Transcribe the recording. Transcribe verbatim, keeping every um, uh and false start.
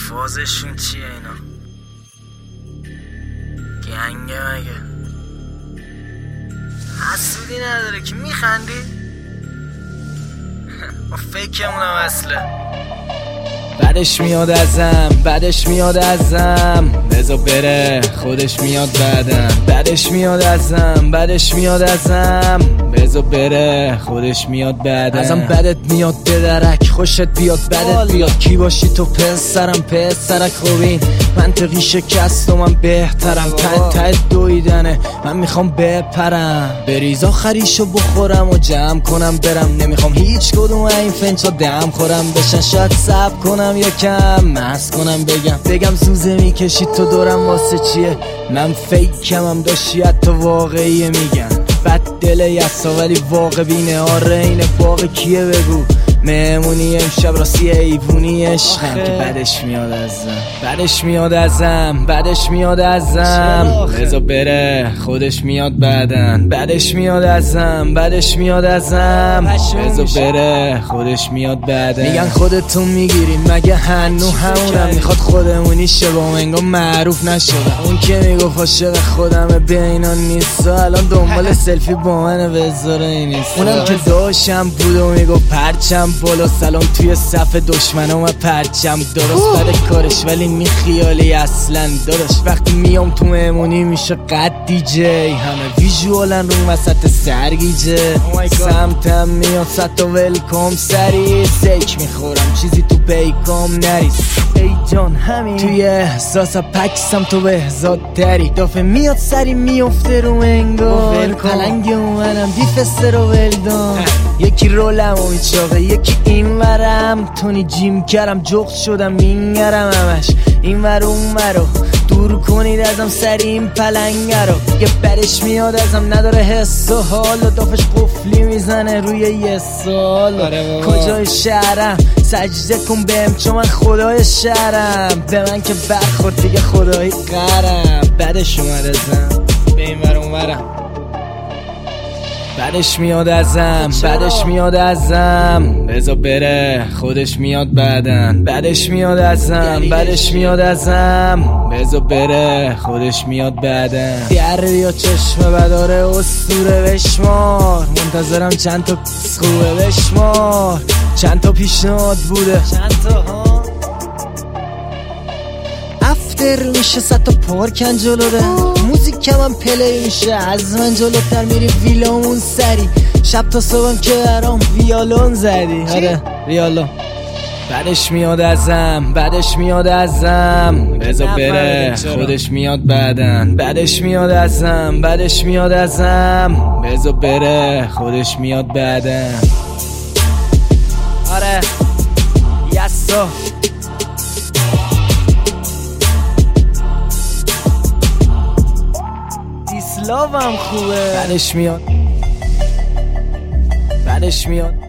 فازشون چیه اینا؟ گنگه مگه؟ حسودی نداره که میخندی؟ ما فکرمونم اصله. بعدش میاد ازم، بعدش میاد ازم، بذار بره خودش میاد بعدم. بعدش میاد ازم، بعدش میاد ازم، بذار بره خودش میاد بعدم. ازم بدت میاد بدرک، خوشت بیاد بدت بیاد. کی باشی تو پسرم پسرک خوبین، منطقی شکست و من بهترم. ته ته دویدنه من میخوام بپرم، بریز آخریشو بخورم و جمع کنم برم. نمیخوام هیچ کدوم این فنچا دم خورم بشن. شاید صبر کنم یکم مست کنم بگم بگم زوزه میکشی تو دورم واسه چیه. من فیکم هم داشتی حتی واقعیه میگن. بد دل یسا ولی واقع بینه. آره اینه باقی کیه بگو. مهمونی امشب راستی ایوونی عشقم که بعدش میاد ازم، بعدش میاد ازم، بعدش میاد ازم، بذار بره خودش میاد بعدن. بعدش میاد ازم، بعدش میاد ازم، بذار بره خودش میاد بعدن. میگن خودتون میگیرین مگه هنو همونم. میخواد خودمونی شه با منگا معروف نشدم. اون که میگفت عاشق خودمه به اینا نیست، الان دنبال سلفی با منه بذاره این نیست. اونم که داشتم بود و میگفت پرچم بالا سلام توی صف دشمنام پرچم. درست بده کارش ولی میخیالی اصلا داداش. وقتی میام تو مهمونی میشه قد دیجی، همه ویژوالن رو وسط سرگیجه. سمتم میاد ستا ولکام سری سیک میخورم چیزی تو بیکام نریز. ای جان همین توی احساس پکسم تو بهزاد دری. دافه میاد سری میفته رو انگار پلنگ اومنم دیفسته رو ولدان. یکی رولم و میچاقه یکی این ورم. تونی جیم کردم جغد شدم مینگرم همش این ور اون ورو. دور کنید ازم سری این پلنگه رو. یه برش میاد ازم نداره حس و حال و دافش قفلی میزنه روی یه سال. کجای شهرم سجده کن بهم چون من خدای شهرم. به من که برخورد دیگه خدایی قرم. بعدش اومد ازم به این ور اون ورم. بعدش میاد ازم، بعدش میاد ازم، بذار بره خودش میاد بعدن. بعدش میاد ازم، بعدش میاد ازم، بذار بره خودش میاد بعدن. در بیا چشم بداره اسطوره بشمار. منتظرم چند تا خوبه بشمار. چند تا پیشنهاد بوده چند تا ها افتر میشه صد تا پارکن جلوره. موزیکم هم پلی میشه از من جلوتر میری ویلامون سری. شب تا صبحم که برام ویالون زدی. آره ویالون. بعدش میاد ازم، بعدش میاد ازم، بذار بره خودش میاد بعدن. بعدش میاد ازم، بعدش میاد ازم، بذار بره خودش میاد بعدن. آره یسا دیسلاوم خوبه. بعدش میاد، بعدش میاد.